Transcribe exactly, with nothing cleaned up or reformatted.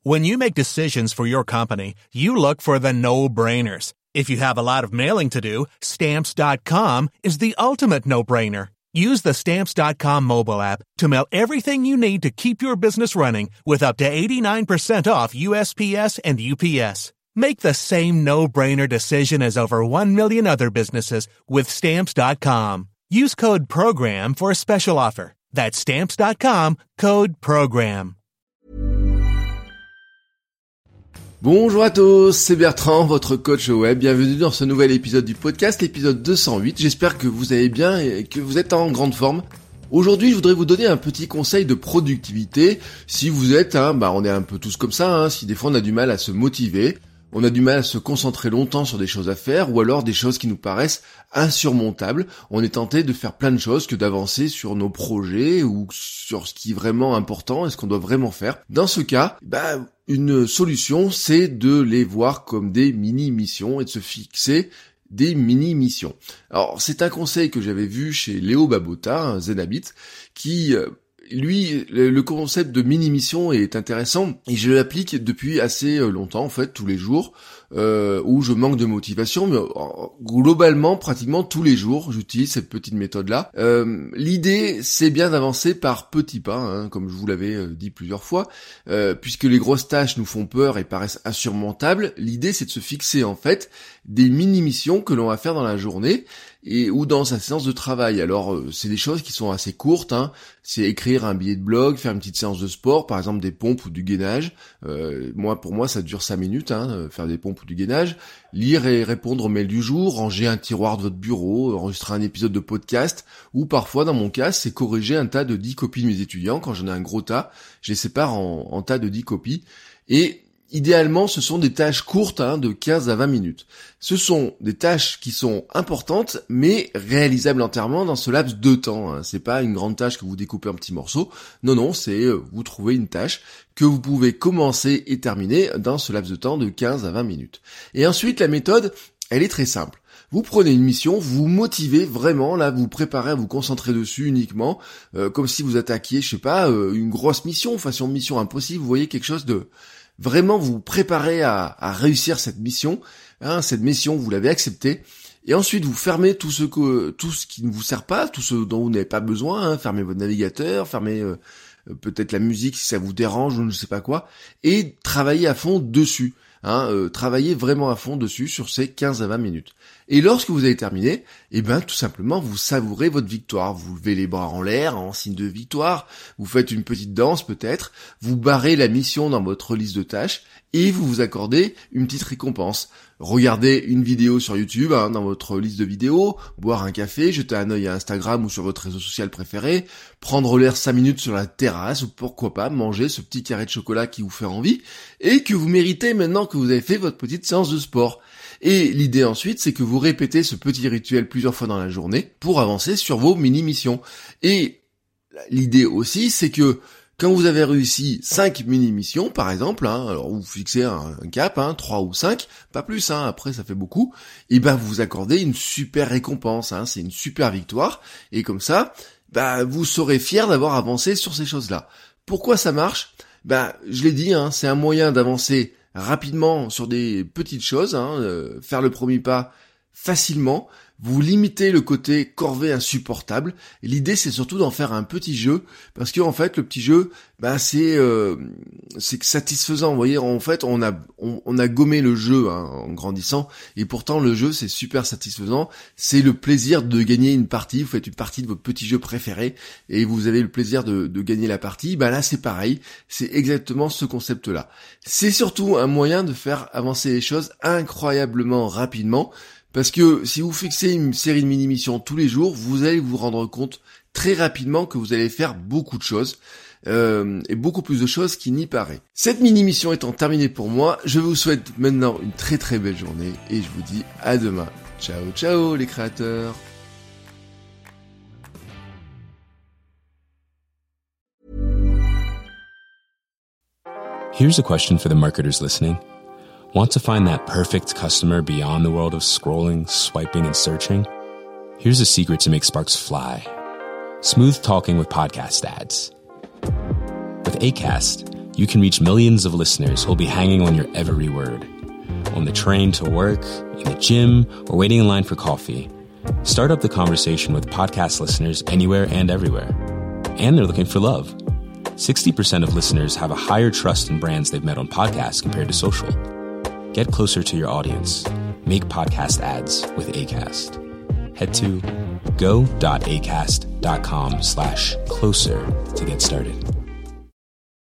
When you make decisions for your company, you look for the no-brainers. If you have a lot of mailing to do, Stamps dot com is the ultimate no-brainer. Use the Stamps dot com mobile app to mail everything you need to keep your business running with up to eighty-nine percent off U S P S and U P S. Make the same no-brainer decision as over one million other businesses with Stamps dot com. Use code PROGRAM for a special offer. That's Stamps dot com, code PROGRAM. Bonjour à tous, c'est Bertrand, votre coach web. Bienvenue dans ce nouvel épisode du podcast, l'épisode deux cent huit. J'espère que vous allez bien et que vous êtes en grande forme. Aujourd'hui, je voudrais vous donner un petit conseil de productivité. Si vous êtes, hein, bah, on est un peu tous comme ça, hein, si des fois on a du mal à se motiver, on a du mal à se concentrer longtemps sur des choses à faire, ou alors des choses qui nous paraissent insurmontables. On est tenté de faire plein de choses que d'avancer sur nos projets ou sur ce qui est vraiment important et ce qu'on doit vraiment faire. Dans ce cas, bah, une solution, c'est de les voir comme des mini-missions et de se fixer des mini-missions. Alors, c'est un conseil que j'avais vu chez Léo Babauta, un Zen Habit, qui... Euh, Lui, le concept de mini-mission est intéressant et je l'applique depuis assez longtemps en fait, tous les jours, euh, où je manque de motivation, mais globalement, pratiquement tous les jours, j'utilise cette petite méthode-là. Euh, l'idée, c'est bien d'avancer par petits pas, hein, comme je vous l'avais dit plusieurs fois, euh, puisque les grosses tâches nous font peur et paraissent insurmontables. L'idée, c'est de se fixer en fait des mini-missions que l'on va faire dans la journée et ou dans sa séance de travail. Alors euh, c'est des choses qui sont assez courtes, hein. C'est écrire un billet de blog, faire une petite séance de sport, par exemple des pompes ou du gainage. Euh, moi pour moi ça dure cinq minutes, hein, faire des pompes ou du gainage. Lire et répondre aux mails du jour, ranger un tiroir de votre bureau, enregistrer un épisode de podcast, ou parfois dans mon cas c'est corriger un tas de dix copies de mes étudiants. Quand j'en ai un gros tas, je les sépare en, en tas de dix copies. Et idéalement, ce sont des tâches courtes, hein, de quinze à vingt minutes. Ce sont des tâches qui sont importantes, mais réalisables entièrement dans ce laps de temps. Hein. C'est pas une grande tâche que vous découpez en petits morceaux. Non, non, c'est euh, vous trouvez une tâche que vous pouvez commencer et terminer dans ce laps de temps de quinze à vingt minutes. Et ensuite, la méthode, elle est très simple. Vous prenez une mission, vous vous motivez vraiment, là, vous vous préparez à vous concentrer dessus uniquement, euh, comme si vous attaquiez, je sais pas, euh, une grosse mission, façon mission impossible, vous voyez quelque chose de... Vraiment, vous vous préparez à, à réussir cette mission, hein, cette mission, vous l'avez acceptée, et ensuite vous fermez tout ce que, tout ce qui ne vous sert pas, tout ce dont vous n'avez pas besoin, hein, fermez votre navigateur, fermez euh, peut-être la musique si ça vous dérange ou je ne sais pas quoi, et travaillez à fond dessus. Hein, euh, travaillez vraiment à fond dessus sur ces quinze à vingt minutes. Et lorsque vous avez terminé, eh ben tout simplement vous savourez votre victoire. Vous levez les bras en l'air en signe de victoire, vous faites une petite danse peut-être, vous barrez la mission dans votre liste de tâches et vous vous accordez une petite récompense. Regardez une vidéo sur YouTube, hein, dans votre liste de vidéos, boire un café, jeter un œil à Instagram ou sur votre réseau social préféré, prendre l'air cinq minutes sur la terrasse ou pourquoi pas manger ce petit carré de chocolat qui vous fait envie et que vous méritez maintenant que vous avez fait votre petite séance de sport. Et l'idée ensuite, c'est que vous répétez ce petit rituel plusieurs fois dans la journée pour avancer sur vos mini-missions. Et l'idée aussi, c'est que quand vous avez réussi cinq mini-missions, par exemple, hein, alors vous fixez un, un cap, hein, trois ou cinq, pas plus, hein, après ça fait beaucoup, et ben vous vous accordez une super récompense, hein, c'est une super victoire, et comme ça, bah vous serez fier d'avoir avancé sur ces choses-là. Pourquoi ça marche ? Bah je l'ai dit, hein, c'est un moyen d'avancer rapidement sur des petites choses, hein, euh, faire le premier pas facilement. Vous limitez le côté corvée insupportable. Et l'idée, c'est surtout d'en faire un petit jeu, parce que en fait, le petit jeu, bah c'est euh, c'est satisfaisant. Vous voyez, en fait, on a on, on a gommé le jeu, hein, en grandissant, et pourtant le jeu c'est super satisfaisant. C'est le plaisir de gagner une partie. Vous faites une partie de votre petit jeu préféré et vous avez le plaisir de, de gagner la partie. Bah là, c'est pareil. C'est exactement ce concept-là. C'est surtout un moyen de faire avancer les choses incroyablement rapidement. Parce que si vous fixez une série de mini-missions tous les jours, vous allez vous rendre compte très rapidement que vous allez faire beaucoup de choses, euh, et beaucoup plus de choses qu'il n'y paraît. Cette mini-mission étant terminée pour moi, je vous souhaite maintenant une très très belle journée et je vous dis à demain. Ciao ciao les créateurs. Here's a question for the marketers listening. Want to find that perfect customer beyond the world of scrolling, swiping, and searching? Here's a secret to make sparks fly. Smooth talking with podcast ads. With Acast, you can reach millions of listeners who'll be hanging on your every word. On the train to work, in the gym, or waiting in line for coffee. Start up the conversation with podcast listeners anywhere and everywhere. And they're looking for love. sixty percent of listeners have a higher trust in brands they've met on podcasts compared to social. Get closer to your audience. Make podcast ads with Acast. Head to go.acast.com slash closer to get started.